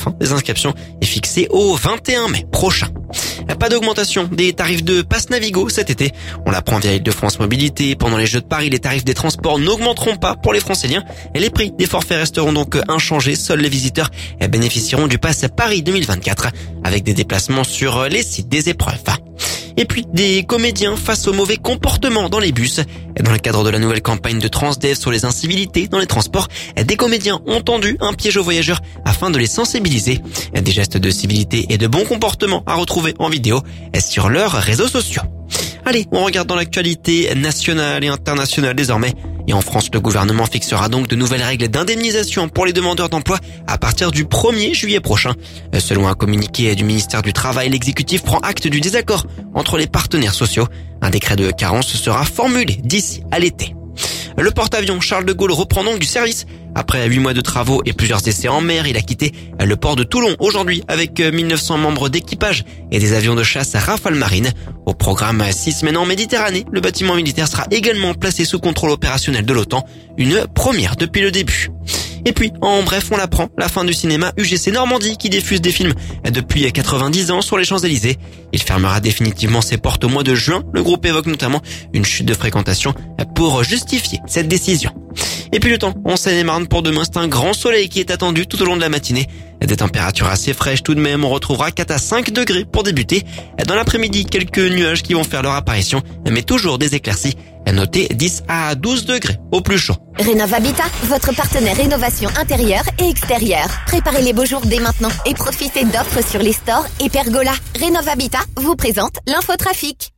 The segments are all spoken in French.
fin des inscriptions est fixée au 21 mai prochain. Pas d'augmentation des tarifs de Pass Navigo cet été. On l'apprend via Île-de-France Mobilité. Pendant les Jeux de Paris, les tarifs des transports n'augmenteront pas pour les franciliens et les prix des forfaits resteront donc inchangés. Seuls les visiteurs bénéficieront du Pass Paris 2024 avec des déplacements sur les sites des épreuves. Et puis, des comédiens face au mauvais comportement dans les bus. Dans le cadre de la nouvelle campagne de Transdev sur les incivilités dans les transports, des comédiens ont tendu un piège aux voyageurs afin de les sensibiliser. Des gestes de civilité et de bon comportement à retrouver en vidéo sur leurs réseaux sociaux. Allez, on regarde dans l'actualité nationale et internationale désormais. Et en France, le gouvernement fixera donc de nouvelles règles d'indemnisation pour les demandeurs d'emploi à partir du 1er juillet prochain. Selon un communiqué du ministère du Travail, l'exécutif prend acte du désaccord entre les partenaires sociaux. Un décret de carence sera formulé d'ici à l'été. Le porte-avions Charles de Gaulle reprend donc du service. Après 8 mois de travaux et plusieurs essais en mer, il a quitté le port de Toulon aujourd'hui avec 1900 membres d'équipage et des avions de chasse Rafale Marine. Au programme 6 semaines en Méditerranée, le bâtiment militaire sera également placé sous contrôle opérationnel de l'OTAN, une première depuis le début. Et puis, en bref, on l'apprend, la fin du cinéma UGC Normandie qui diffuse des films depuis 90 ans sur les Champs-Élysées. Il fermera définitivement ses portes au mois de juin. Le groupe évoque notamment une chute de fréquentation pour justifier cette décision. Et puis le temps, en Seine-et-Marne pour demain, c'est un grand soleil qui est attendu tout au long de la matinée. Des températures assez fraîches tout de même, on retrouvera 4 à 5 degrés pour débuter. Dans l'après-midi, quelques nuages qui vont faire leur apparition, mais toujours des éclaircies. Notez 10 à 12 degrés au plus chaud. Rénov Habitat, votre partenaire rénovation intérieure et extérieure. Préparez les beaux jours dès maintenant et profitez d'offres sur les stores et Pergola. Rénov Habitat vous présente l'infotrafic.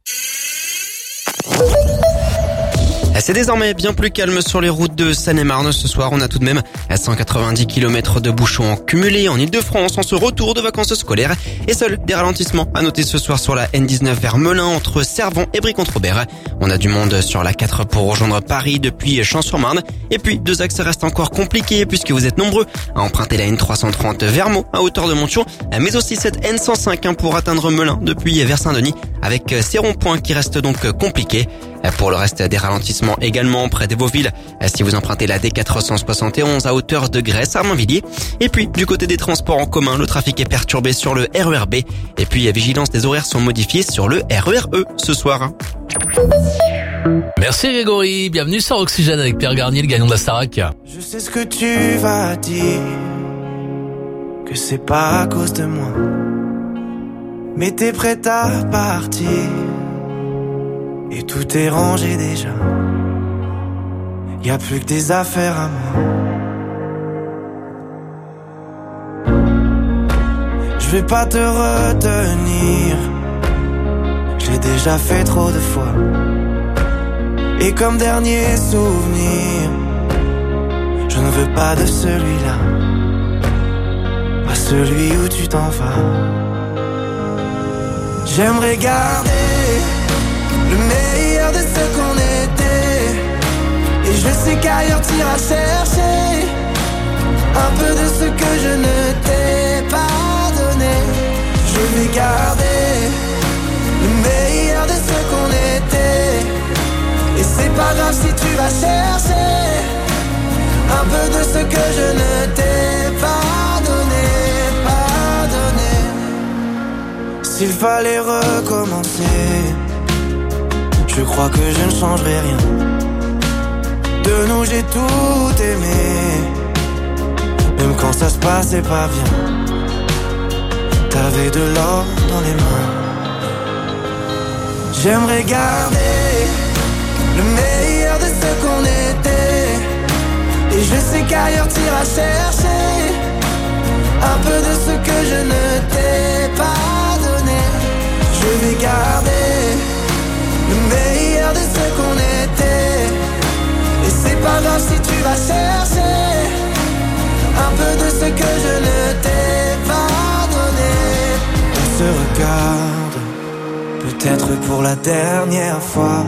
C'est désormais bien plus calme sur les routes de Seine-et-Marne. Ce soir, on a tout de même 190 km de bouchons cumulés en Ile-de-France en ce retour de vacances scolaires. Et seuls des ralentissements à noter ce soir sur la N19 vers Melun entre Servan et Brie-Comte-Robert. On a du monde sur la 4 pour rejoindre Paris depuis Champs-sur-Marne. Et puis, deux axes restent encore compliqués puisque vous êtes nombreux à emprunter la N330 vers Meaux à hauteur de Montion. Mais aussi cette N105 pour atteindre Melun depuis vers Saint-Denis avec ces ronds-points qui restent donc compliqués. Pour le reste des ralentissements également près de Beauville, si vous empruntez la D471 à hauteur de Grèce à Armainvilliers. Et puis du côté des transports en commun, le trafic est perturbé sur le RER B. Et puis la vigilance des horaires sont modifiées sur le RER E ce soir. Merci Grégory, bienvenue sur Oxygène avec Pierre Garnier, le gagnant de la Starac. Je sais ce que tu vas dire, que c'est pas à cause de moi, mais t'es prête à partir. Et tout est rangé déjà, y a plus que des affaires à moi. Je vais pas te retenir, j'ai déjà fait trop de fois. Et comme dernier souvenir, je ne veux pas de celui-là, pas celui où tu t'en vas. J'aimerais garder le meilleur de ce qu'on était. Et je sais qu'ailleurs t'iras chercher un peu de ce que je ne t'ai pas donné. Je vais garder le meilleur de ce qu'on était. Et c'est pas grave si tu vas chercher un peu de ce que je ne t'ai pas donné, pas donné. S'il fallait recommencer, je crois que je ne changerai rien. De nous j'ai tout aimé, même quand ça se passait pas bien. T'avais de l'or dans les mains. J'aimerais garder le meilleur de ce qu'on était. Et je sais qu'ailleurs t'iras chercher un peu de ce que je ne t'ai pas donné. Je vais garder le meilleur de ce qu'on était. Et c'est pas grave si tu vas chercher un peu de ce que je ne t'ai pas donné. On se regarde, peut-être pour la dernière fois.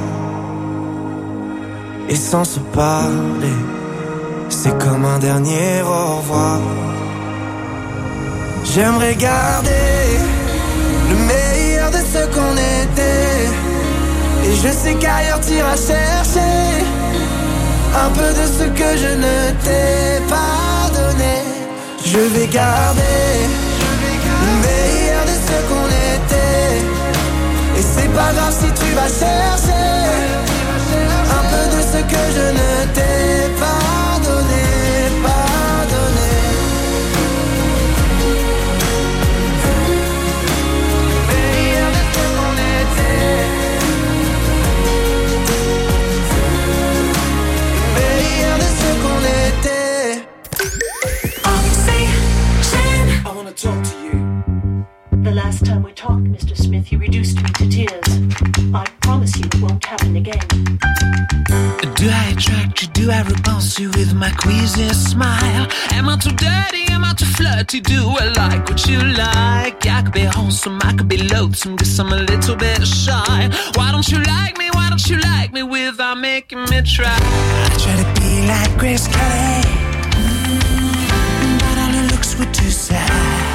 Et sans se parler, c'est comme un dernier au revoir. J'aimerais garder le meilleur de ce qu'on était. Et je sais qu'ailleurs t'iras chercher un peu de ce que je ne t'ai pas donné. Je vais garder Et c'est pas grave si tu vas chercher un peu de ce que je ne t'ai pas donné, pas donné. Meilleur de ce qu'on était, meilleur de ce qu'on était. I wanna talk to you. The last time we talked, Mr. Smith, you reduced me to tears. I promise you it won't happen again. Do I attract you? Do I repulse you with my queasy smile? Am I too dirty? Am I too flirty? Do I like what you like? I could be wholesome, I could be loathsome, guess I'm a little bit shy. Why don't you like me? Why don't you like me without making me try? I try to be like Grace Kelly, but all her looks were too sad.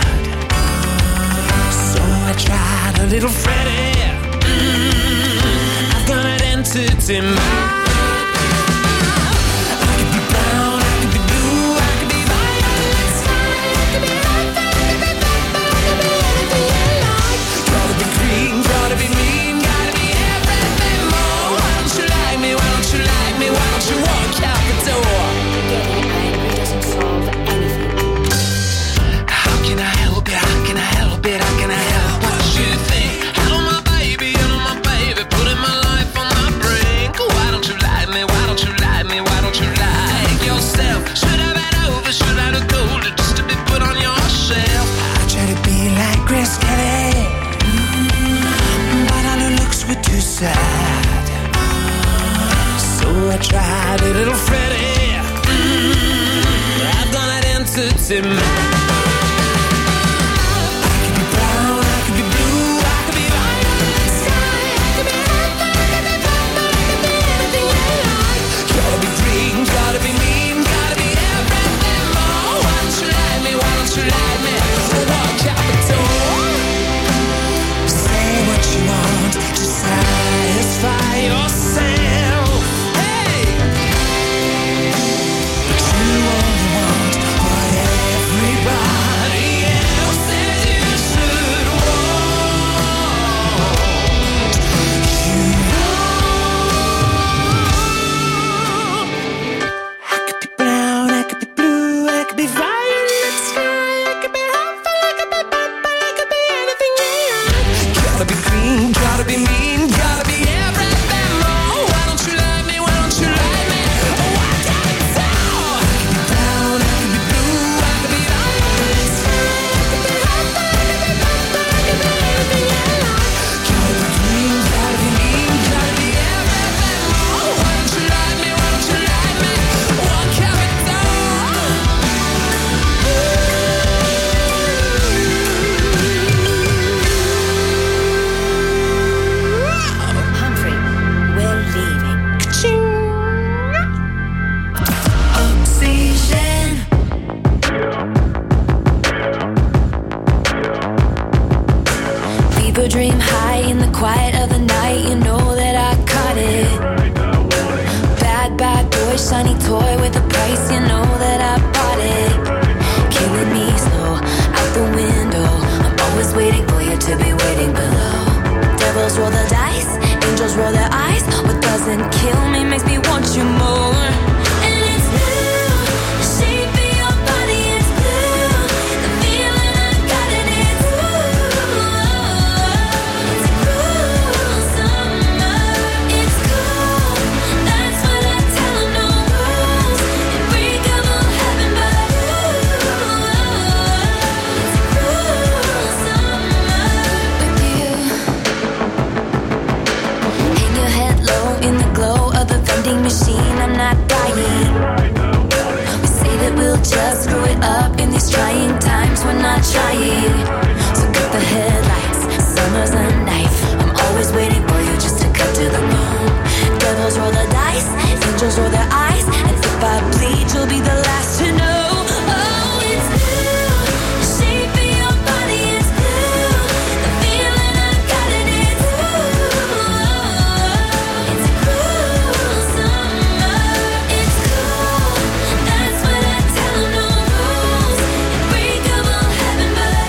So I tried a little Freddie. I've got an entity mind. Sad. So I tried a little Freddie. I've done it entity man. I could be brown, I could be blue, I could be violet sky, I could be red, I could be purple, I could be anything you like. Gotta be green, gotta be mean, gotta be everything more. Why don't you like me? Why don't you like me? So walk out the door. Say what you want to satisfy yourself, hey. But you only want what everybody else says you should want. You know, I could be brown, I could be blue, I could be violet sky, I could be hopeful, I could be purple, I could be anything you like. Gotta be green, gotta be mean, gotta be everything more. Why don't you like me? Why don't you like me? Why can't it tell? I could be brown, I could be blue, I could be violet sky, I could be hopeful, I could be purple, I could be anything you like. Gotta be green, gotta be mean, gotta be everything more. Why don't you like me? Why don't you like me? Why can't it tell? Humphrey, we're leaving. Oxygen. People dream high in the quiet of the night. You know that I caught it. Bad, bad boy, shiny toy with a price. You know that I bought it. Killing me slow, out the window. I'm always waiting for you to be waiting below. Devils roll the dice, angels roll their eyes. What doesn't kill me makes me want you more. And it's blue, the shape of your body is blue. The feeling I got it is it's a cruel summer. It's cool, that's what I tell 'em. No rules, unbreakable heaven but you. It's a cruel summer with you. Hang your head low in the glow of the vending machine. I'm not dying. We say that we'll just screw it up in these trying times. We're not trying. So cut the headlights. Summer's a knife. I'm always waiting for you just to cut to the bone. Devils roll the dice, angels roll their eyes. And if I bleed, you'll be the last to know. Oh, it's blue. The shape of your body is blue. The feeling I got it is it's a cruel summer. It's cool, that's what I tell 'em. No rules, unbreakable heaven but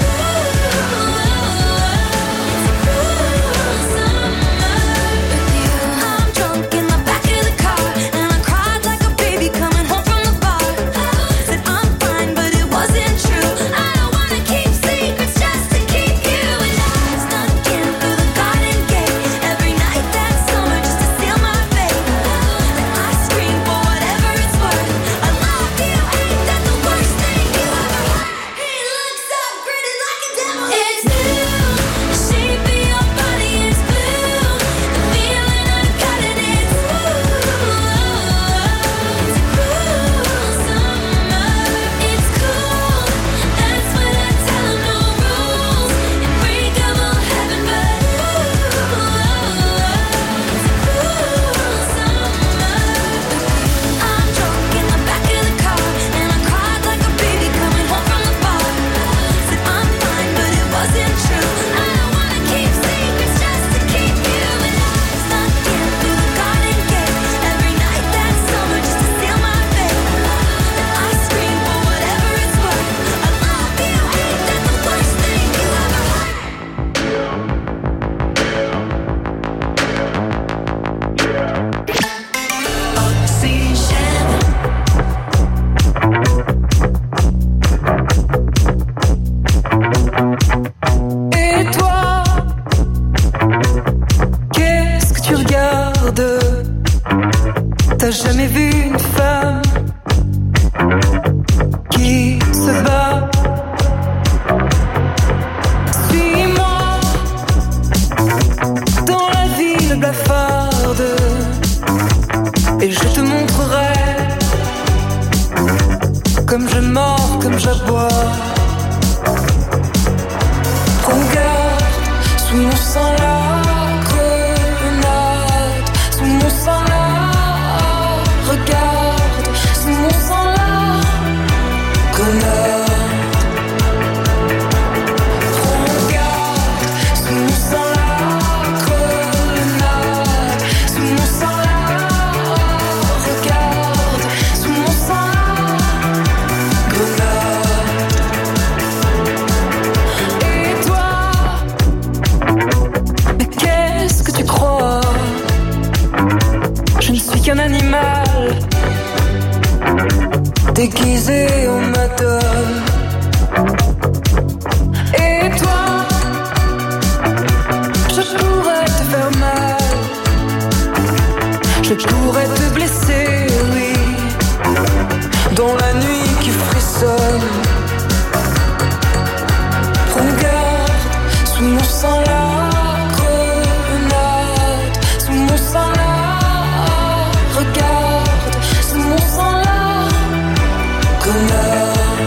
sous mon sang la grenade, sous mon sang la regarde, sous mon sang la grenade.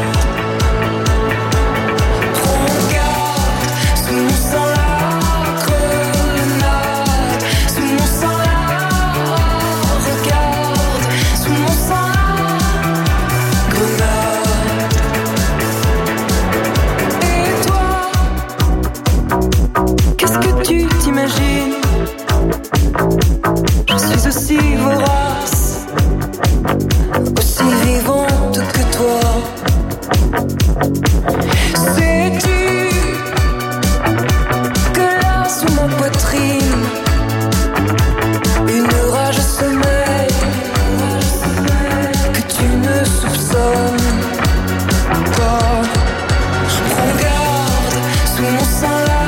Je suis aussi vorace, aussi vivante que toi. Sais-tu que là sous ma poitrine, une rage sommeille que tu ne soupçonnes pas. Prends garde, sous mon sang là.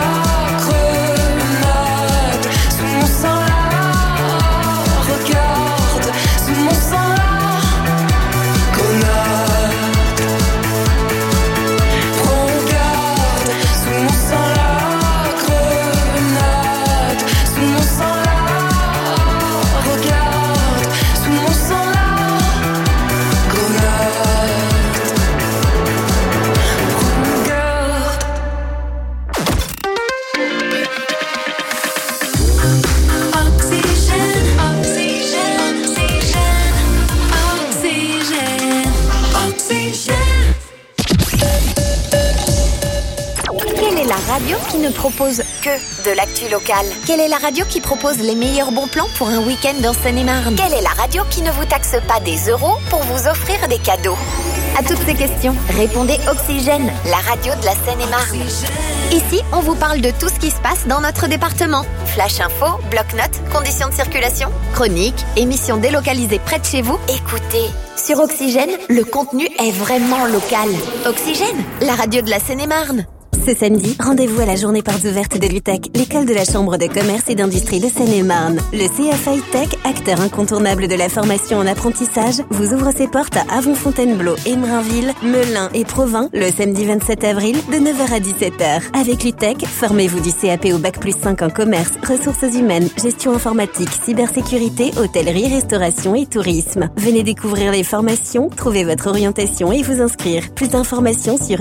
Radio qui ne propose que de l'actu locale? Quelle est la radio qui propose les meilleurs bons plans pour un week-end en Seine-et-Marne? Quelle est la radio qui ne vous taxe pas des euros pour vous offrir des cadeaux? À toutes ces questions, répondez Oxygène, la radio de la Seine-et-Marne. Ici, on vous parle de tout ce qui se passe dans notre département. Flash info, bloc-notes, conditions de circulation, chroniques, émissions délocalisées près de chez vous. Écoutez, sur Oxygène, le contenu est vraiment local. Oxygène, la radio de la Seine-et-Marne. Ce samedi, rendez-vous à la journée portes ouvertes de l'UTEC, l'école de la Chambre de commerce et d'industrie de Seine-et-Marne. Le CFA Tech, acteur incontournable de la formation en apprentissage, vous ouvre ses portes à Avon-Fontainebleau, Emerainville, Melun et Provins le samedi 27 avril de 9h à 17h. Avec l'UTEC, formez-vous du CAP au Bac+5 en commerce, ressources humaines, gestion informatique, cybersécurité, hôtellerie, restauration et tourisme. Venez découvrir les formations, trouver votre orientation et vous inscrire. Plus d'informations sur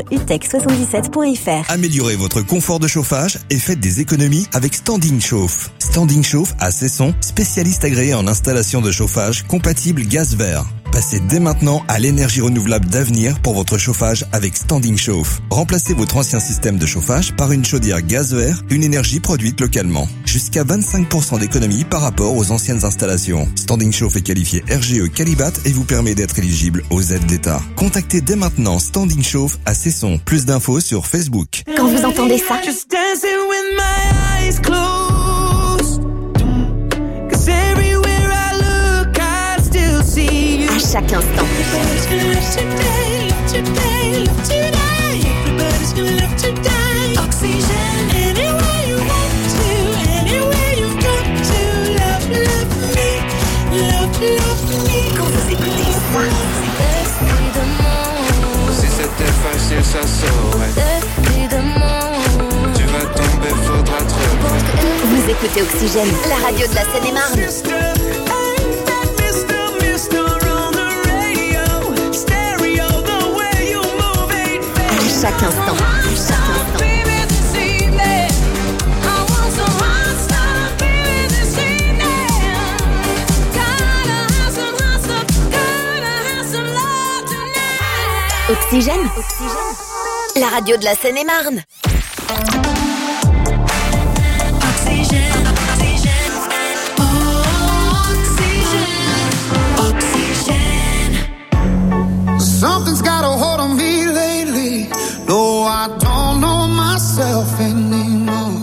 utech77.fr. Améliorez votre confort de chauffage et faites des économies avec Standing Chauffe. Standing Chauffe à Cesson, spécialiste agréé en installation de chauffage compatible gaz vert. Passez dès maintenant à l'énergie renouvelable d'avenir pour votre chauffage avec Standing Chauffe. Remplacez votre ancien système de chauffage par une chaudière gaz vert, une énergie produite localement. Jusqu'à 25% d'économie par rapport aux anciennes installations. Standing Chauffe est qualifié RGE Qualibat et vous permet d'être éligible aux aides d'État. Contactez dès maintenant Standing Chauffe à Cesson. Plus d'infos sur Facebook. Quand vous entendez ça, Just dancing with my eyes closed. 'Cause everywhere I look, I still see you. à chaque instant. Quand vous écoutez ça, Si c'était facile, ça saurait. Tu vas tomber, faudra trouver. vous écoutez Oxygène, la radio de la Seine-et-Marne. À chaque instant. Oxygène, la radio de la Seine-et-Marne. Something's got a hold on me lately. No, I don't know myself anymore.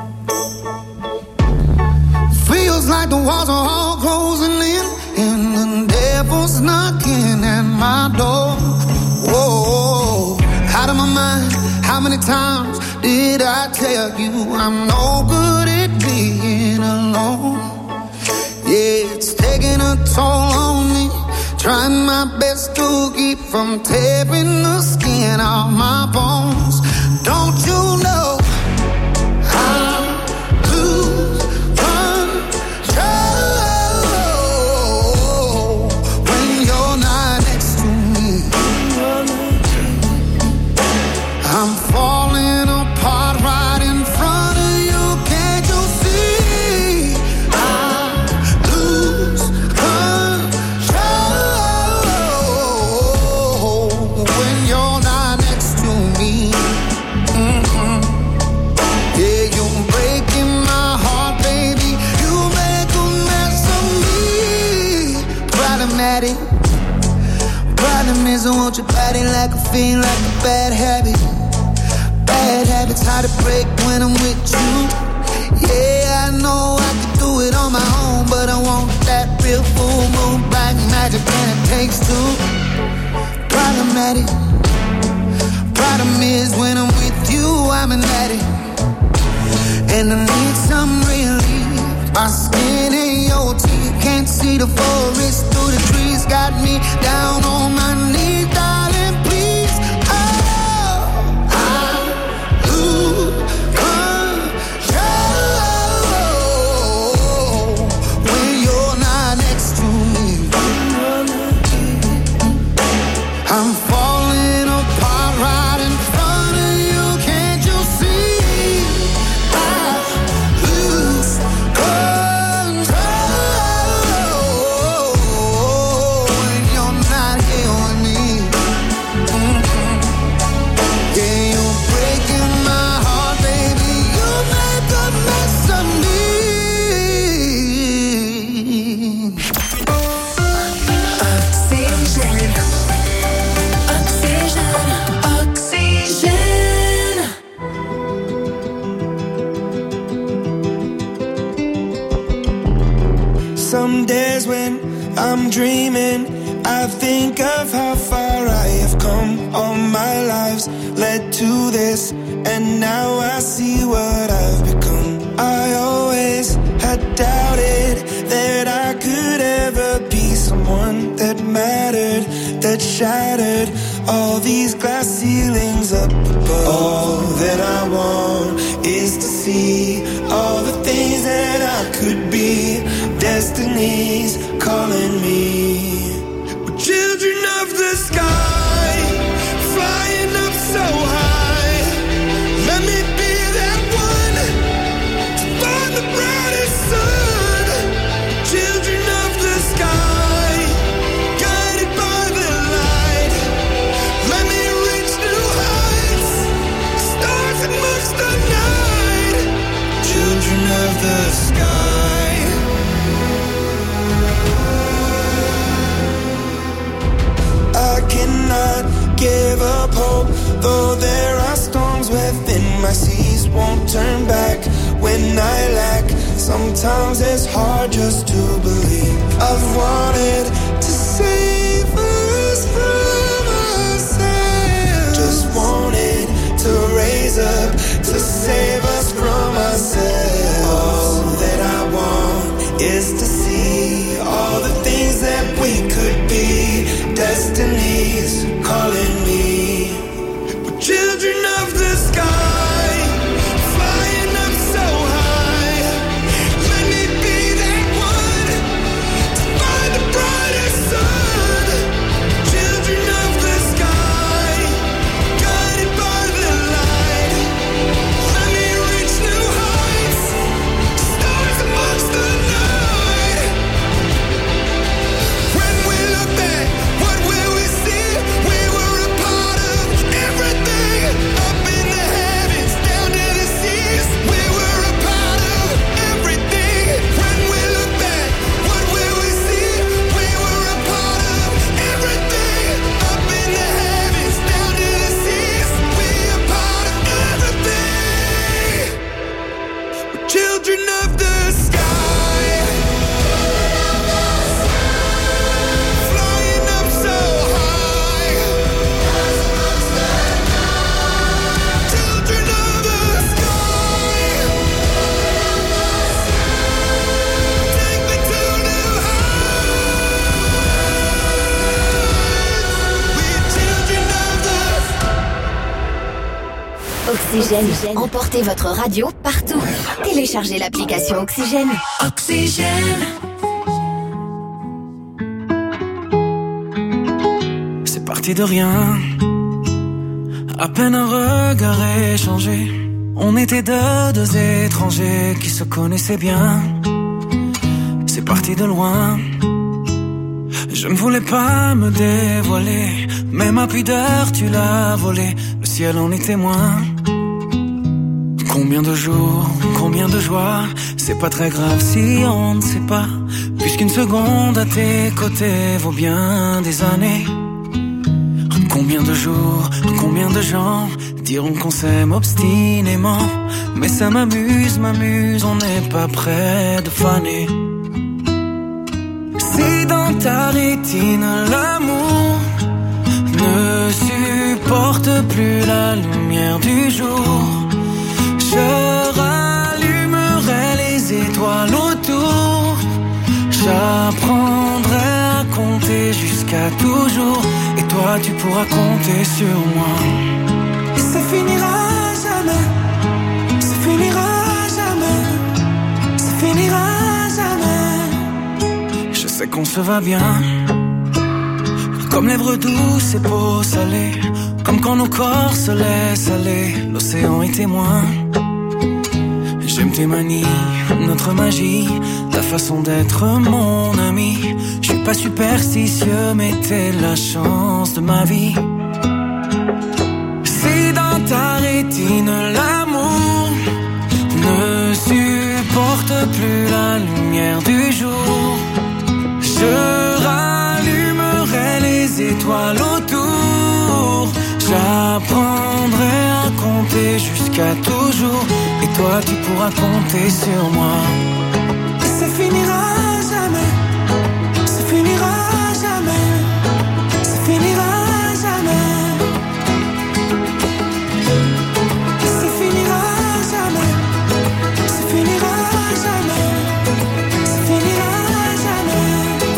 Feels like the walls are all closing in, and the devil's knocking at my door. Whoa, out of my mind. How many times did I tell you I'm no good at being alone? Yeah, it's taking a toll on me. Trying my best to keep from tearing the skin off my bones. Don't you know I'm falling apart right in front of you. Can't you see? I lose control when you're not next to me. Yeah, you're breaking my heart, baby. You make a mess of me. Problematic. Problem is I want your body like a fiend, like a bad habit. Bad habits hard to break when I'm with you. Yeah, I know I could do it on my own, but I want that real full moon black magic, and it takes two. Problematic. Problem is when I'm with you, I'm an addict, and I need some relief. My skin in your teeth, can't see the forest through the trees. Got me down on my knees, darling, please. Oh, I lose control when you're not next to me. I'm falling apart right in front of you. Can't you see? I lose control when you're not here with me. Yeah, you're breaking my heart, baby. You make a mess of me. Oxygène. Oxygène. Some days when I'm dreaming, I think of how far I have come. All my lives led to this, and now I see what I've become. I always had doubted that I could ever be someone that mattered, that shattered all these glass ceilings up above. All that I want is to see all the things that I could be. Destiny's calling me. We're children of the sky, flying up so high. Let me be that one to find the brightest sun. Children of the sky, guided by the light. Let me reach new heights, stars amongst the night. Children of the sky. I cannot give up hope, though there are storms within my seas. Won't turn back when I lack. Sometimes it's hard just to believe. I've wanted to save us from ourselves. Just wanted to raise up to save us from ourselves. All that I want is to see all the things that we could be. Destiny's calling me. We're children of the sky, flying up so high. Let me be that one to find the brightest sun. Children of the sky, guided by the light. Let me reach new heights, stars amongst the night. When we look back, what will we see? We were a part of everything, up in the heavens, down to the seas. We were a part of everything. When we look back, what will we see? We were a part of everything, up in the heavens, down to the seas. We are part of everything. We're children of the sky, flying up so high. Children of the sky, take me to new heights. We're children of the Oxygène. Emportez votre radio partout. Téléchargez l'application Oxygène. Oxygène. C'est parti de rien. À peine un regard échangé, on était deux étrangers qui se connaissaient bien. C'est parti de loin. Je ne voulais pas me dévoiler, mais ma pudeur tu l'as volée. Le ciel en est témoin. Combien de jours, combien de joies, c'est pas très grave si on ne sait pas, puisqu'une seconde à tes côtés vaut bien des années. Combien de jours, combien de gens diront qu'on s'aime obstinément, mais ça m'amuse, on n'est pas près de faner. Si dans ta rétine l'amour ne supporte plus la lumière du jour, je rallumerai les étoiles autour. J'apprendrai à compter jusqu'à toujours, et toi tu pourras compter sur moi. Et ça finira jamais, ça finira jamais, ça finira jamais. Je sais qu'on se va bien, comme lèvres douces et peau salée, comme quand nos corps se laissent aller, l'océan est témoin. J'aime tes manies, notre magie, ta façon d'être mon ami. Je suis pas superstitieux, mais t'es la chance de ma vie. Si dans ta rétine l'amour ne supporte plus la lumière du jour, je rallumerai les étoiles autour. J'apprendrai à compter jusqu'à toujours, et toi tu pourras compter sur moi. Et ça finira jamais, ça finira jamais, ça finira jamais. Ça finira jamais, ça finira jamais, ça finira jamais.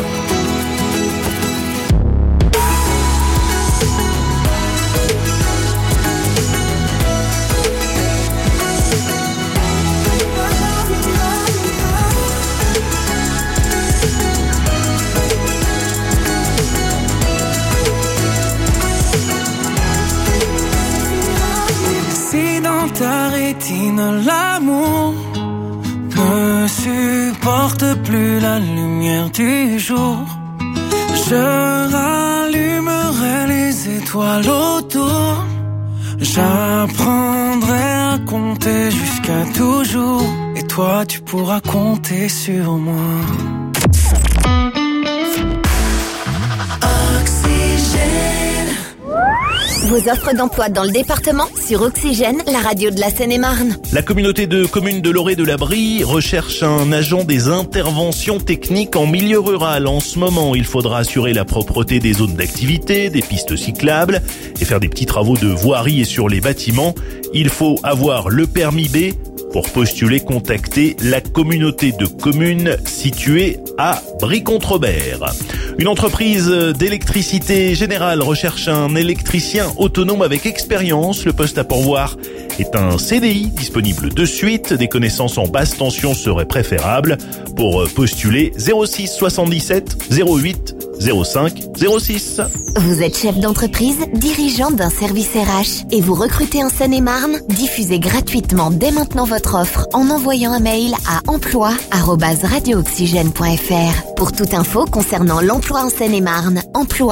Ta rétine, l'amour ne supporte plus la lumière du jour. Je rallumerai les étoiles autour. J'apprendrai à compter jusqu'à toujours, et toi tu pourras compter sur moi. Vos offres d'emploi dans le département sur Oxygène, la radio de la Seine-et-Marne. La communauté de communes de Loré de la Brie recherche un agent des interventions techniques en milieu rural. En ce moment, il faudra assurer la propreté des zones d'activité, des pistes cyclables et faire des petits travaux de voirie et sur les bâtiments. Il faut avoir le permis B. Pour postuler, contactez la communauté de communes située à Brie-Contrebert. Une entreprise d'électricité générale recherche un électricien autonome avec expérience. Le poste à pourvoir est un CDI disponible de suite. Des connaissances en basse tension seraient préférables. Pour postuler, 06 77 08 05 06. Vous êtes chef d'entreprise, dirigeant d'un service RH et vous recrutez en Seine-et-Marne? Diffusez gratuitement dès maintenant votre offre en envoyant un mail à emploi@radiooxygène.fr. Pour toute info concernant l'emploi en Seine-et-Marne,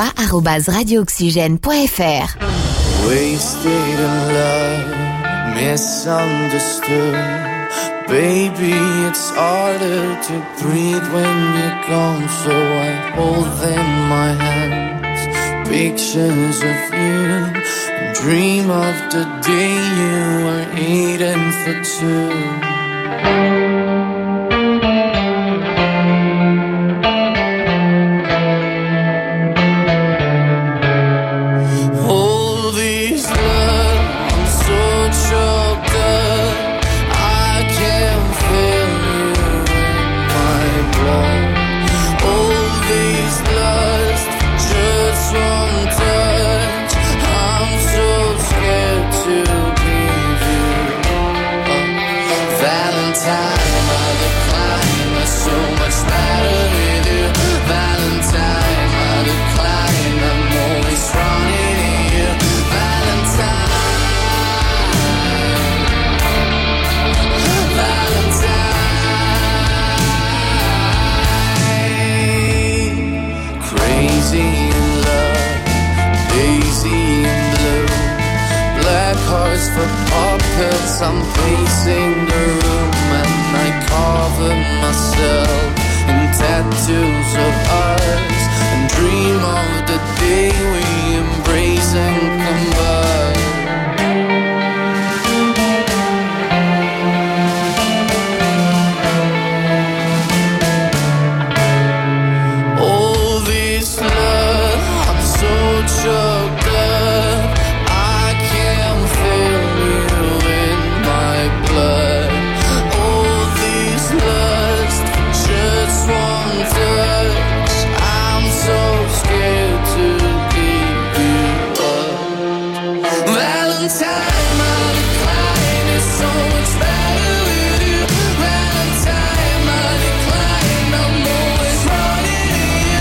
emploi@radiooxygène.fr. Wasted in love, misunderstood. Baby, it's harder to breathe when you're gone, so I hold in my hands pictures of you and dream of the day you were eating for two. Valentine, I decline, I'm always running to you. Valentine. puppets, I'm pacing the room and I cover myself in tattoos of us and dream of the day we embrace and combine. All this love, I'm so choked up, I can't feel you in my blood. All this lust, just one touch, I'm so scared to give you up. Valentine, my decline is so much better with you. Valentine, my decline, I'm always running to you.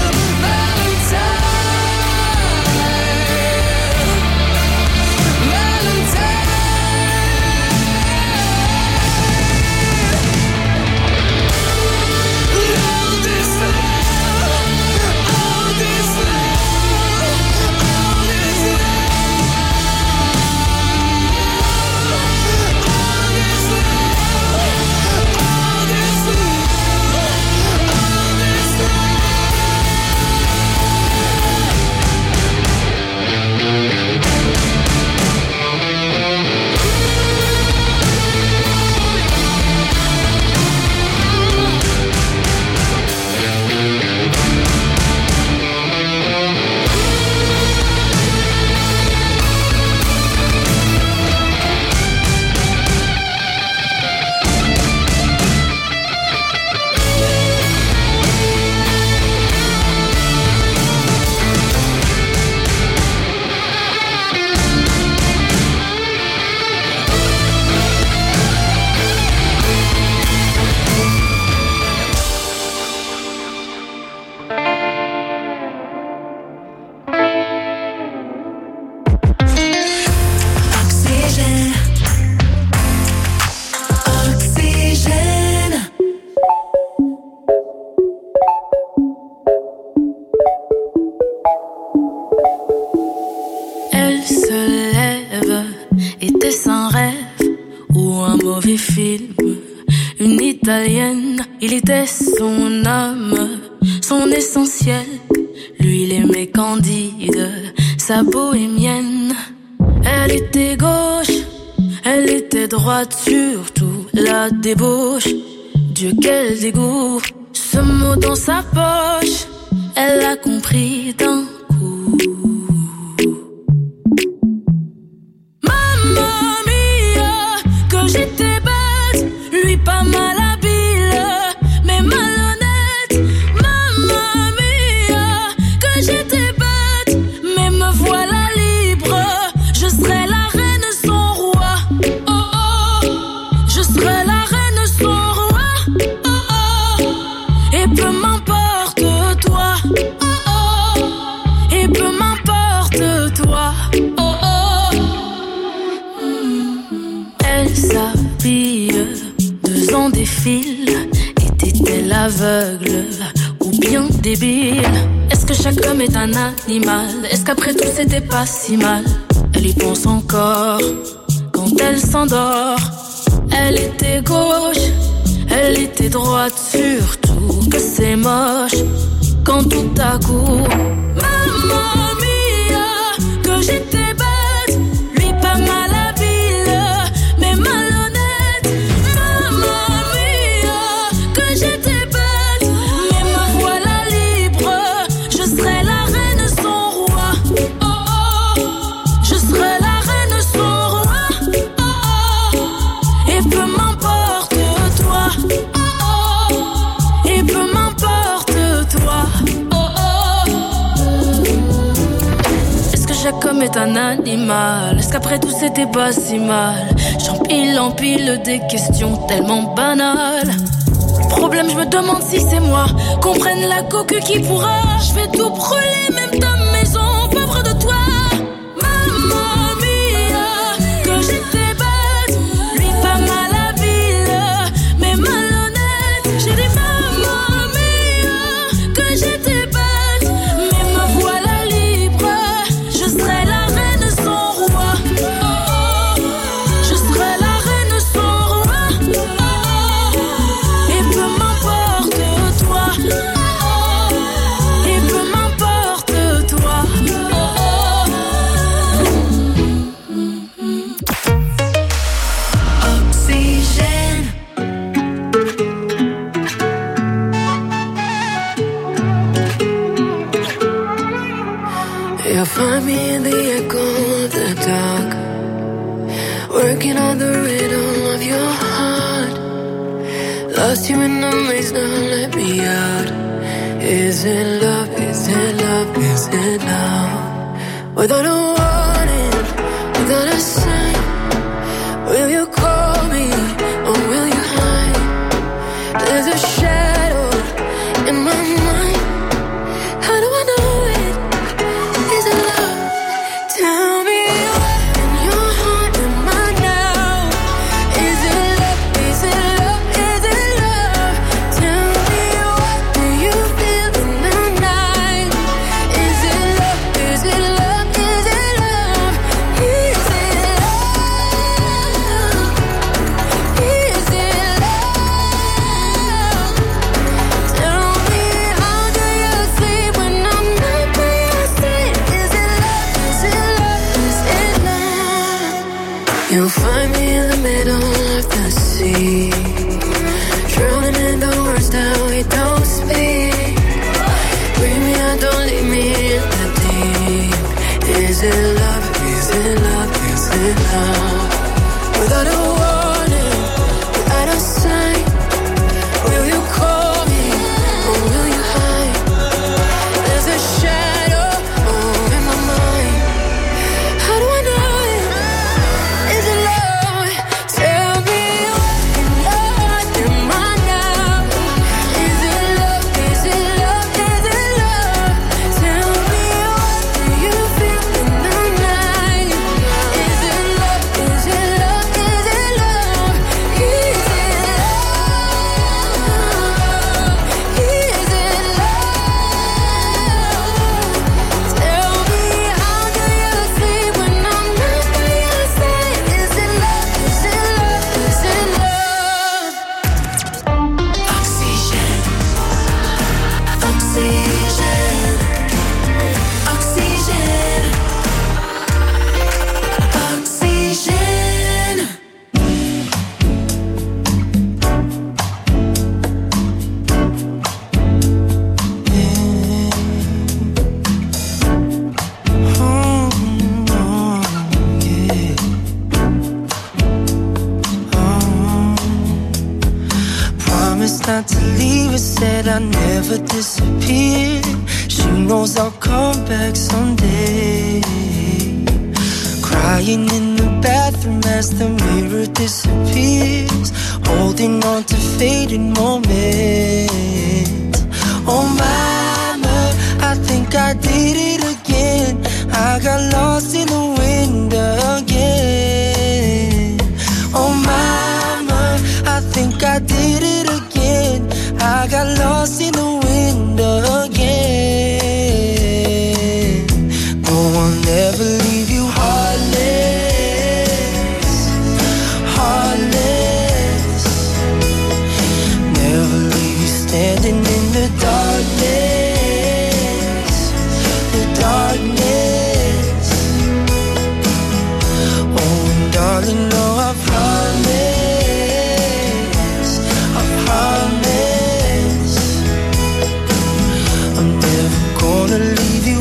Elle se lève, était-ce un rêve ou un mauvais film? Une italienne, il était son âme, son essentiel. Lui, il aimait Candide, sa bohémienne. Elle était gauche, elle était droite, surtout la débauche. Dieu, quel dégoût, ce mot dans sa poche, elle l'a compris d'un coup. Mamma mia, que j'étais bête, lui pas mal habile, mais malhonnête. Mamma mia, que j'étais bête, mais me voilà libre. Je serai la reine son roi. Oh oh, je serai la reine son roi. Oh oh, et peu m'importe toi. Oh oh, et peu m'importe toi. Oh oh. Elle s'habille, 2 ans défilent. Était-elle aveugle ou bien débile? Est-ce que chaque homme est un animal? Est-ce qu'après tout c'était pas si mal? Elle y pense encore quand elle s'endort. Elle était gauche, elle était droite, surtout que c'est moche quand tout à coup, mamma mia, que j'étais bête, lui pas mal habile, mais malhonnête. Mamma mia, que j'étais bête, mais me voilà libre. Je serai la reine son roi. Oh oh, je serai la reine son roi. Oh oh, et peu m'importe toi. Oh oh, et peu m'importe toi. Oh oh. Est-ce que chaque homme est un animal? Est-ce qu'après tout c'était pas si mal? J'empile, empile des questions tellement banales. Problème, je me demande si c'est moi. Qu'on prenne la coque qui pourra. Je vais tout brûler, même ta maison, pauvre de toi. Mamma mia, que j'étais bête, lui pas mal habile, mais malhonnête. J'ai dit mamma mia, que j'étais bête, mais me voilà libre. Je serai la reine son roi. Oh oh, je serai find me in the echo of the dark, working on the rhythm of your heart. Lost you in the maze, now let me out. Is it love, is it love, is it love? Without a warning, without a sign, will you call me or will you hide? There's a shadow in my mind. How do I know it? Is it love? Tell me what in your heart am I now? Is it love? Is it love? Is it love? Tell me what do you feel in the night? Is it love? Is it love? Is it love? Is it love? Is it love? Tell me how do you sleep when I'm not by your side? Is it love? Is it love? Is it love? You'll find me in the middle of the sea, drowning in the words that we don't speak. Bring me out, don't leave me in the deep. Is it love? Is it love? Is it love? Without a warning, without a sign, will you call me or will you hide? There's a shadow in my mind. How do I know it? Is it love? Tell me what in your heart am I now? Is it love? Is it love? Is it love? Tell me what do you feel in the night? Is it love? Is it love? Is it love? Is it love? Is it love? Tell me how do you sleep when I'm not by your side? Is it love? Is it love? Is it love? Oxygen, oxygen, oxygen, oxygen. Promised not to leave her, said I'd never disappear. She knows I'll come back someday. Crying in the bathroom as the mirror disappears, holding on to fading moments. Oh mama, I think I did it again. I got lost in the wind again. Oh mama, I think I did it again. I got lost in the wind again. No, I'll never leave you heartless, heartless. Never leave you standing in the darkness, the darkness. Oh, and darling, no, I promise, I promise, I'm never gonna leave you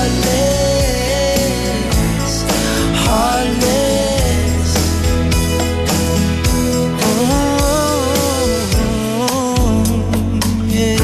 heartless, heartless. Oh, yeah.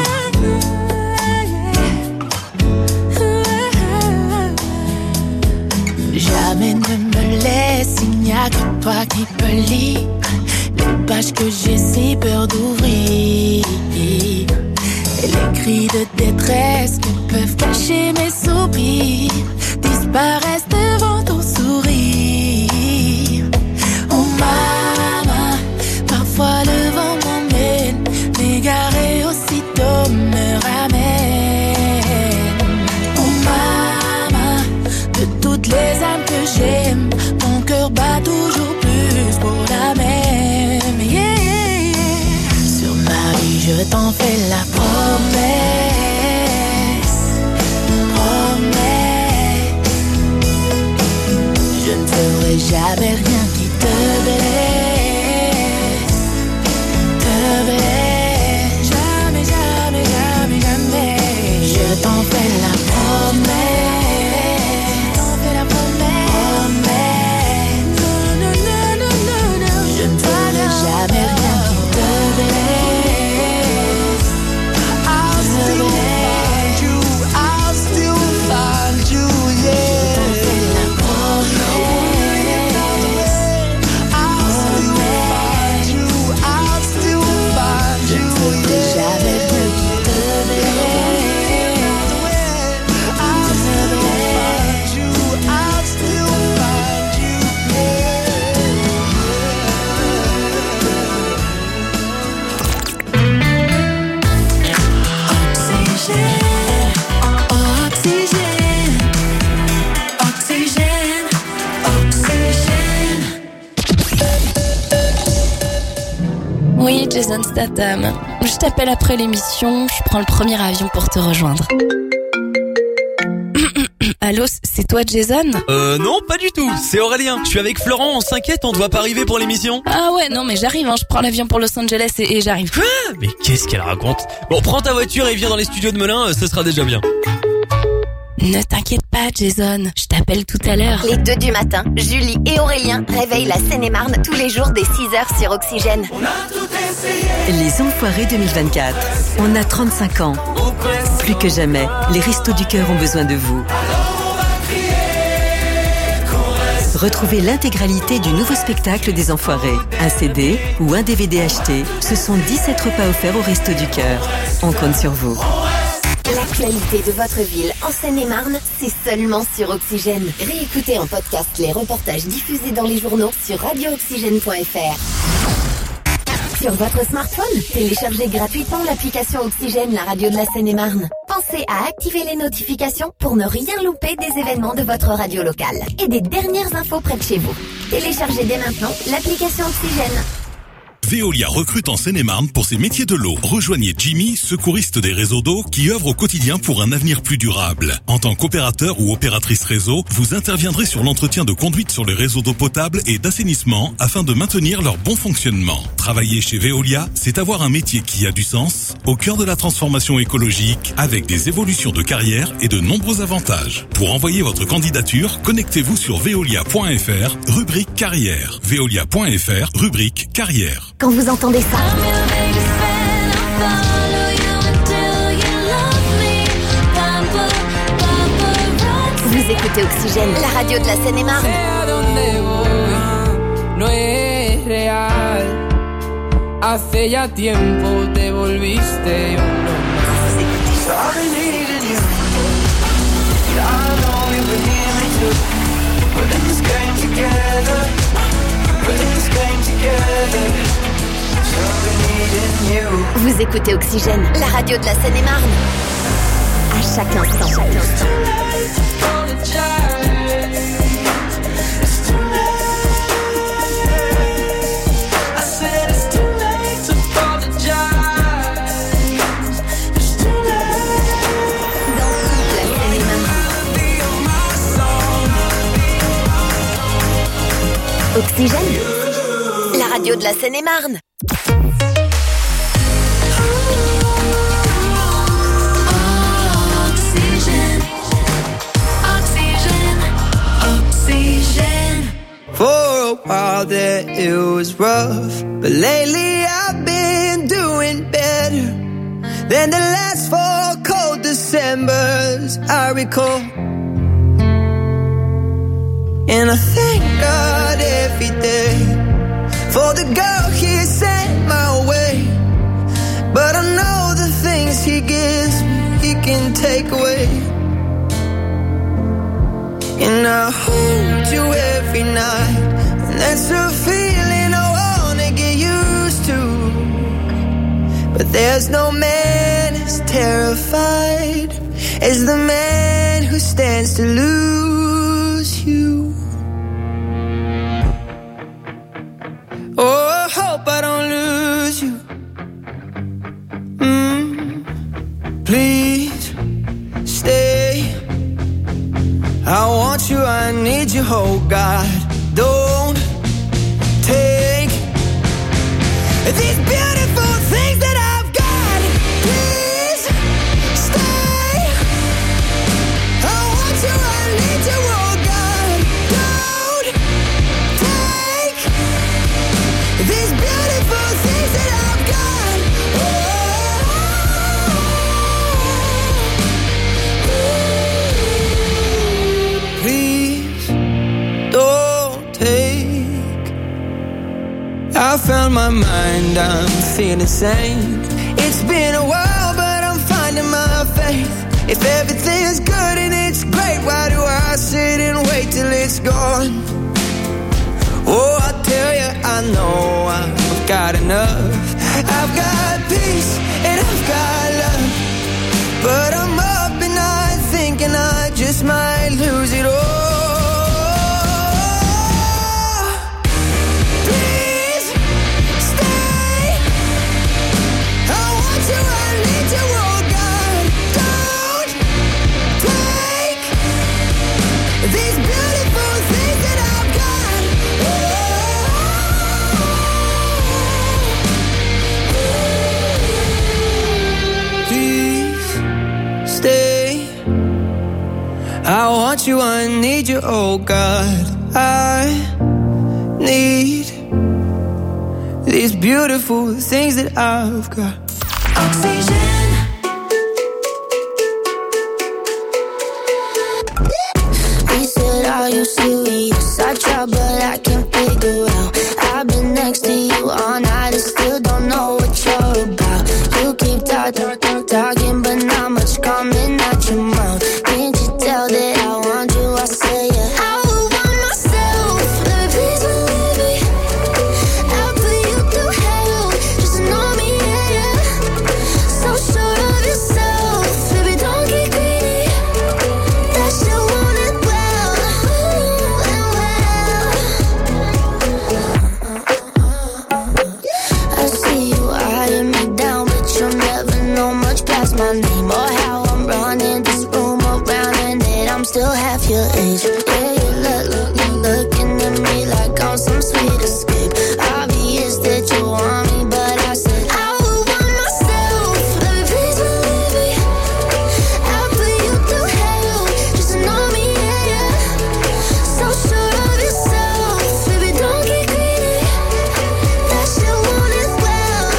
Jamais ne me laisse, il n'y a que toi qui peux lire les pages que j'ai si peur d'ouvrir. Et les cris de détresse que peuvent cacher mes soupirs disparaissent devant ton sourire. Oh mama, parfois le vent m'emmène, m'égarer aussitôt me ramène. Oh mama, de toutes les âmes que j'aime, mon cœur bat toujours plus pour la même. Yeah, yeah, yeah. Sur ma vie, je t'en fais la promesse, promesse. Je ne ferai jamais rien qui te blesse, te blesse. Jamais, jamais, jamais, jamais. Je t'en fais la promesse. Oui, Jason Statham. Je t'appelle après l'émission, je prends le premier avion pour te rejoindre. Allô, c'est toi Jason ? Non, pas du tout. C'est Aurélien. Je suis avec Florent, on s'inquiète, on doit pas arriver pour l'émission. Ah ouais, non mais j'arrive, je prends l'avion pour Los Angeles et j'arrive. Quoi ? Mais qu'est-ce qu'elle raconte ? Bon, prends ta voiture et viens dans les studios de Melun, ce sera déjà bien. Ne t'inquiète pas Jason, je t'appelle tout à l'heure. Les 2 du matin, Julie et Aurélien réveillent la Seine-et-Marne tous les jours dès 6h sur Oxygène. Les Enfoirés 2024. On a 35 ans. Plus que jamais, les Restos du Cœur ont besoin de vous. Retrouvez l'intégralité du nouveau spectacle des Enfoirés. Un CD ou un DVD acheté, ce sont 17 repas offerts au Restos du Cœur. On compte sur vous. L'actualité de votre ville en Seine-et-Marne, c'est seulement sur Oxygène. Réécoutez en podcast les reportages diffusés dans les journaux sur radiooxygène.fr. Sur votre smartphone, téléchargez gratuitement l'application Oxygène, la radio de la Seine-et-Marne. Pensez à activer les notifications pour ne rien louper des événements de votre radio locale et des dernières infos près de chez vous. Téléchargez dès maintenant l'application Oxygène. Veolia recrute en Seine-et-Marne pour ses métiers de l'eau. Rejoignez Jimmy, secouriste des réseaux d'eau, qui œuvre au quotidien pour un avenir plus durable. En tant qu'opérateur ou opératrice réseau, vous interviendrez sur l'entretien de conduite sur les réseaux d'eau potable et d'assainissement afin de maintenir leur bon fonctionnement. Travailler chez Veolia, c'est avoir un métier qui a du sens, au cœur de la transformation écologique, avec des évolutions de carrière et de nombreux avantages. Pour envoyer votre candidature, connectez-vous sur veolia.fr, rubrique carrière. Veolia.fr, rubrique carrière. Quand vous entendez ça, vous écoutez Oxygène, la radio de la Seine-et-Marne. Hace ya tiempo te volviste Vous écoutez Oxygène, la radio de la Seine-et-Marne. À chaque instant. Oxygène, la radio de la Seine-et-Marne. For a while there it was rough, but lately I've been doing better than the last 4 cold Decembers I recall. And I thank God every day for the girl He sent my way. But I know the things He gives me, He can take away. And I hold you every night, and that's a feeling I wanna get used to. But there's no man as terrified as the man who stands to lose you. Oh, I hope I don't lose you. Please stay. I want you, I need you, oh God. Don't take these beautiful things that I've got. Please stay. I want you, I need you, oh God. Don't take these beautiful things that I've got. Please don't take. I found my mind, I'm feeling sane. It's been a while, but I'm finding my faith. If everything's good and it's great, why do I sit and wait till it's gone? Oh, I tell you, I know I've got enough. I've got peace and I've got love, but I'm up at night thinking I just might lose it all. Please stay. want you, I need you, oh God. I need these beautiful things that I've got. Oxygen. He said, are you serious? I try, but I can't figure out. I've been next to you all night and still don't know what you're about. You keep talking, but not much coming out your mouth. Can't you tell that I want you? I say yeah. I would want myself. Let me please believe me. I'll put you through hell. Just know me, yeah, yeah. So sure of yourself, baby, don't get greedy. That shit want it well, I see you eyeing me down, but you'll never know much past my name or how I'm running this room around, and that I'm still half your age. Yeah, you looking at me like I'm some sweet escape. Obvious that you want me, but I said I would want myself. Let me please believe me. I'll put you through hell. Just know me, yeah, yeah. So sure of yourself, baby, don't get greedy. That shit want it well.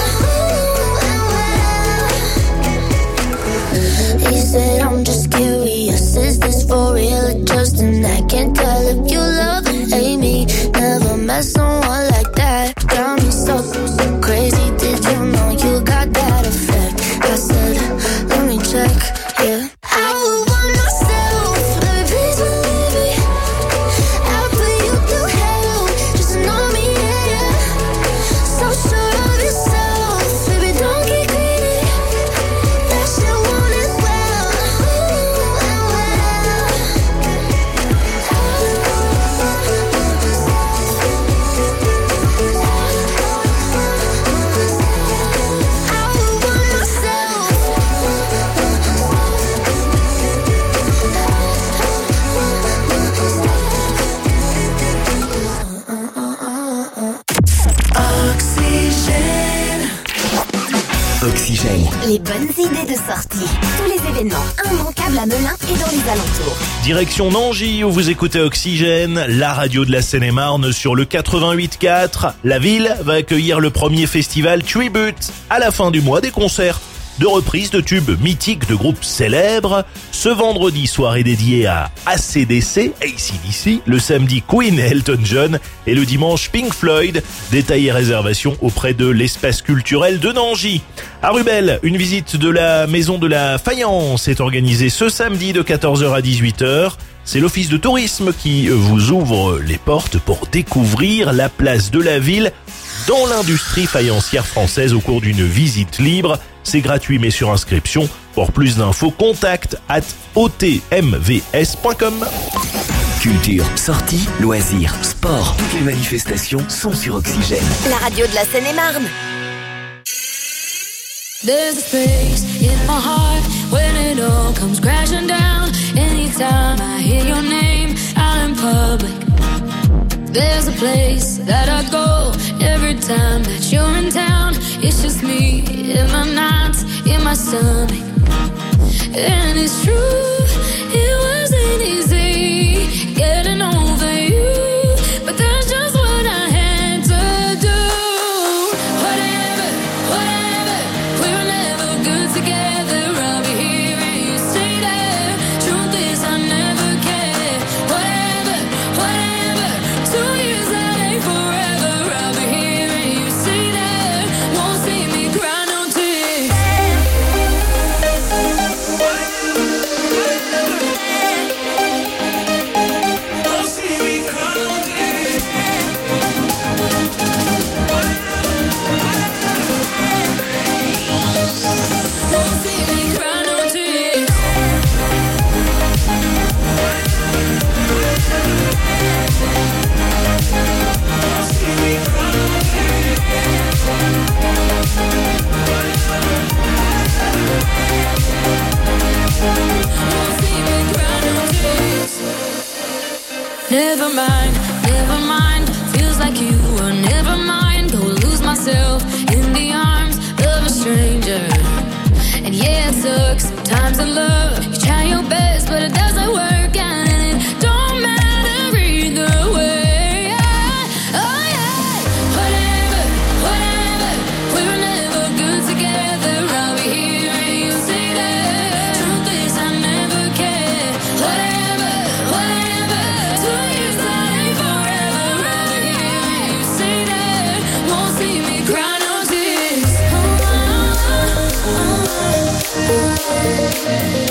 He said, I'm just curious, is this for real or just an act? Can't tell if you love or hate me. Never met someone like that. Got me so crazy, did you know you got that effect? I said, let me check, yeah. I would want myself, let me please believe me. I'll put you through hell, just know me, yeah, yeah. So sure of yourself, baby, don't get greedy. That shit want it well. Oxygène. Les bonnes idées de sortie. Tous les événements immanquables à Melun et dans les alentours. Direction Nangy où vous écoutez Oxygène, la radio de la Seine-et-Marne sur le 88.4. La ville va accueillir le premier festival Tribute. À la fin du mois, des concerts de reprises de tubes mythiques de groupes célèbres. Ce vendredi, soirée dédiée à AC/DC, le samedi Queen et Elton John et le dimanche Pink Floyd. Détails et réservations auprès de l'espace culturel de Nangy. À Rubel, une visite de la maison de la faïence est organisée ce samedi de 14h à 18h. C'est l'office de tourisme qui vous ouvre les portes pour découvrir la place de la ville dans l'industrie faïencière française au cours d'une visite libre. C'est gratuit mais sur inscription. Pour plus d'infos, contact@otmvs.com. Culture, sorties, loisirs, sport. Toutes les manifestations sont sur Oxygène. La radio de la Seine-et-Marne. There's a space in my heart when it all comes crashing down. Anytime I hear your name out in public, there's a place that I go every time that you're in town. It's just me in my nights, in my stomach. And it's true, it wasn't easy getting over you, but that's just what I had to do. Whatever, we were never good together. I'll be here and you stay there. Truth is I never cared. Whatever, 2 years that ain't forever. I'll be here and you stay there. Won't see me cry no tears.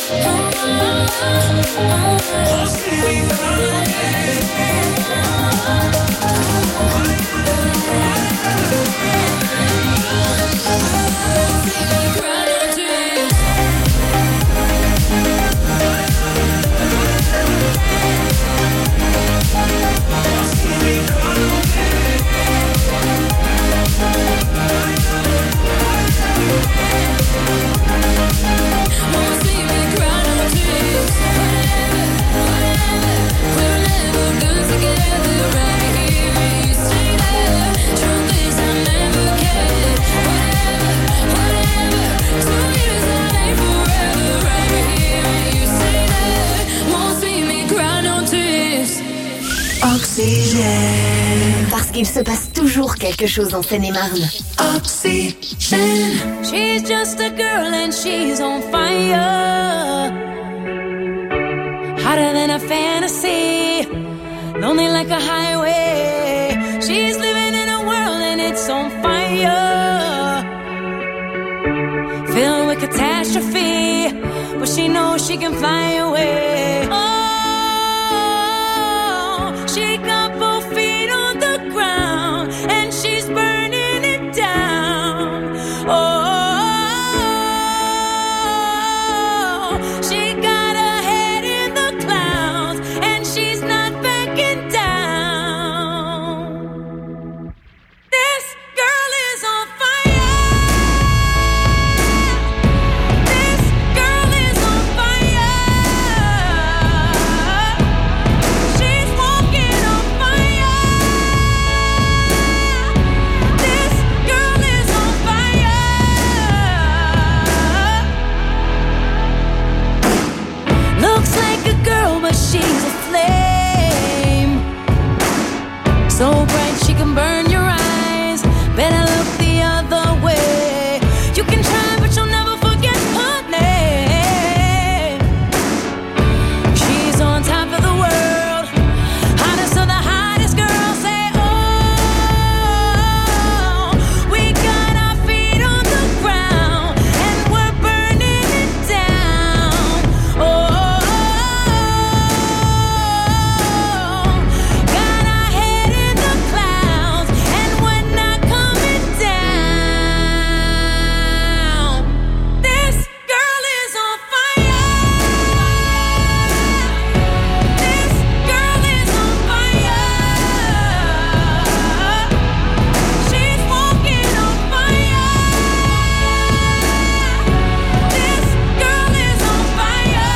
Parce qu'il se passe toujours quelque chose en Seine-et-Marne. Oxygen. She's just a girl and she's on fire. Hotter than a fantasy. Lonely like a highway. She's living in a world and it's on fire. Filled with catastrophe. But she knows she can fly away. She got both feet on the ground and she's burning it down. She got her head in the clouds and she's not backing down. This girl is on fire. This girl is on fire. She's walking on fire. This girl is on fire. Looks like a girl, but she's a flame. So bright she can burn your eyes. Better look the other way. You can try, but you'll never forget her name. She's on top of the world. Hottest of the hottest girls say, oh, we got our feet on the ground and we're burning it down. Oh, got our head in the clouds and we're not coming down. This girl is on fire. This girl is on fire. She's walking on fire. This girl is on fire.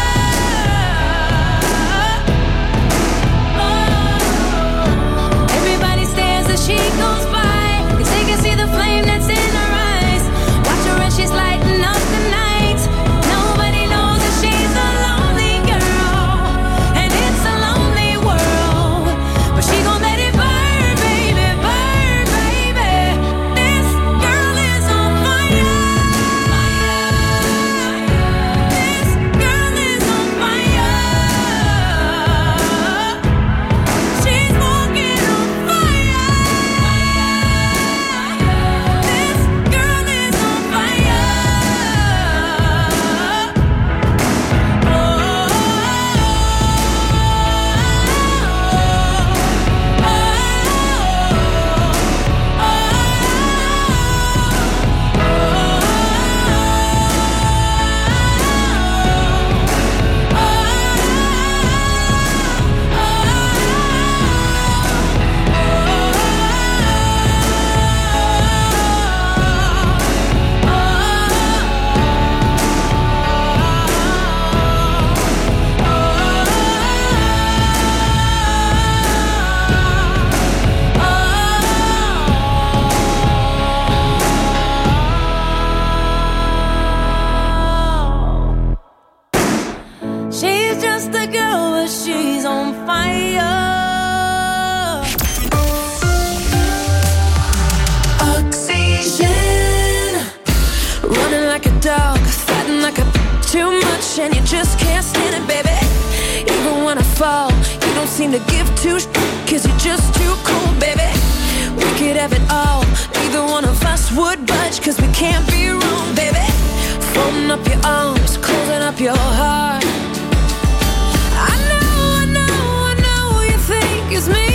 Everybody stares as she goes by, 'cause they can see the flame that's in her eyes. Watch her as she's lighting up the night. Nobody knows that she's a lonely girl, and it's a lonely world. But she gon' let it burn, baby, burn, baby. This girl is on fire. This girl is on fire. She's walking on fire. This girl is on fire. She's just a girl, but she's on fire. Oxygen. Running like a dog, fighting like a too much, and you just can't stand it, baby. Even when I fall, you don't seem to give two cause you're just too cool, baby. We could have it all, neither one of us would budge, cause we can't be wrong, baby. Folding up your arms, closing up up your heart. I know you think it's me.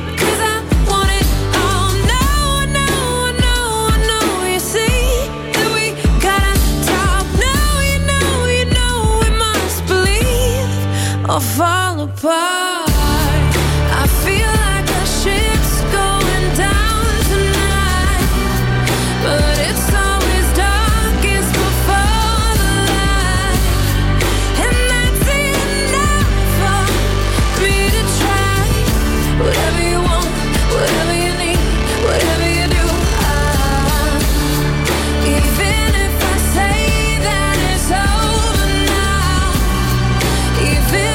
Or fall apart. I feel like a ship's going down tonight, but it's always darkest before the light, and that's enough for me to try. Whatever you want, whatever you need, whatever you do, even if I say that it's over now, even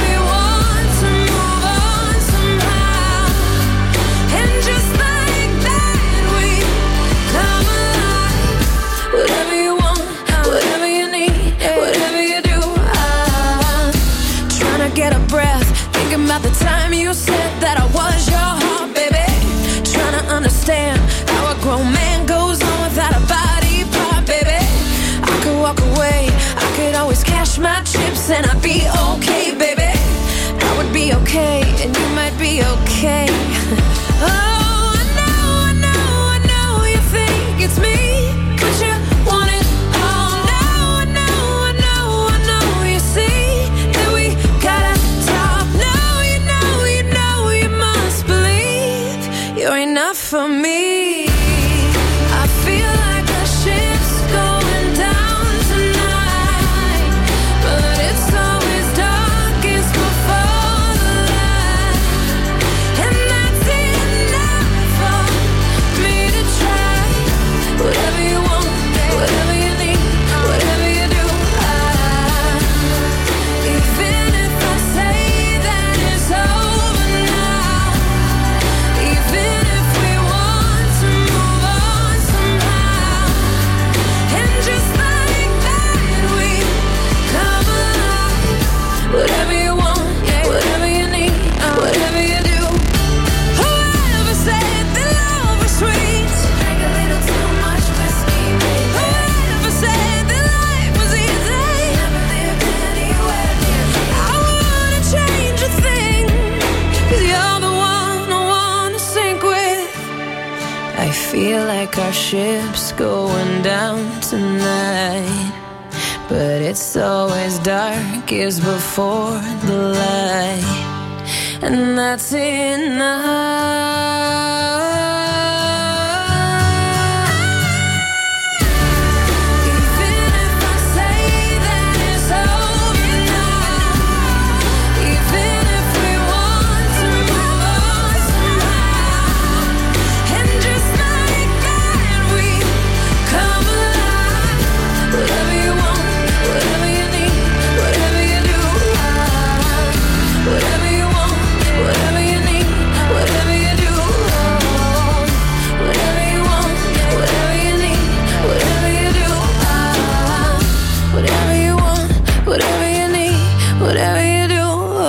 about the time you said that I was your heart, baby. Trying to understand how a grown man goes on without a body part, baby. I could walk away, I could always cash my chips and I'd be okay, baby. I would be okay and you might be okay. Oh, I know you think it's me, but you want it all. No, I know you see that we gotta talk. You're enough for me. I feel like the ship's going down tonight, but it's always darkest before the light, and that's enough for me to try. Whatever you want, whatever you need, whatever you do, even if I say that it's over now, even if we want to move on somehow, and just like that we come alive. Whatever you want, whatever you need, whatever you do. Whoever said that love was sweet, drink a little too much whiskey, baby. Whoever said that life was easy, never lived anywhere near me. I wouldn't change a thing, 'cause you're the one I wanna sink with. I feel like our ship's going down tonight, but it's always darkest before the light, and that's enough. Even if I say that it's over now, even if we want to move on somehow, and just like that we come alive. Whatever you want, whatever you need, whatever you do, whatever you want, whatever you need, whatever you do, whatever you want, whatever you need, whatever you do, whatever you want, whatever you need, whatever you do.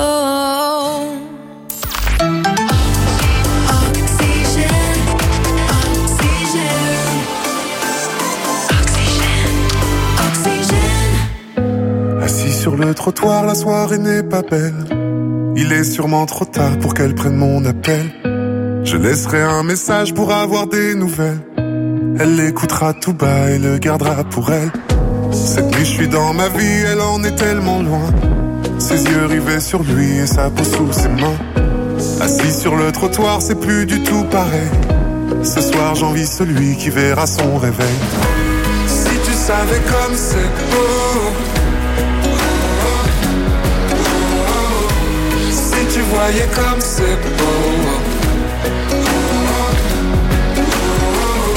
Assis sur le trottoir, la soirée n'est pas belle. Il est sûrement trop tard pour qu'elle prenne mon appel. Je laisserai un message pour avoir des nouvelles. Elle l'écoutera tout bas et le gardera pour elle. Cette nuit je suis dans ma vie, elle en est tellement loin. Ses yeux rivés sur lui et sa peau sous ses mains. Assis sur le trottoir, c'est plus du tout pareil. Ce soir j'envie celui qui verra son réveil. Si tu savais comme c'est beau, si tu voyais comme c'est beau,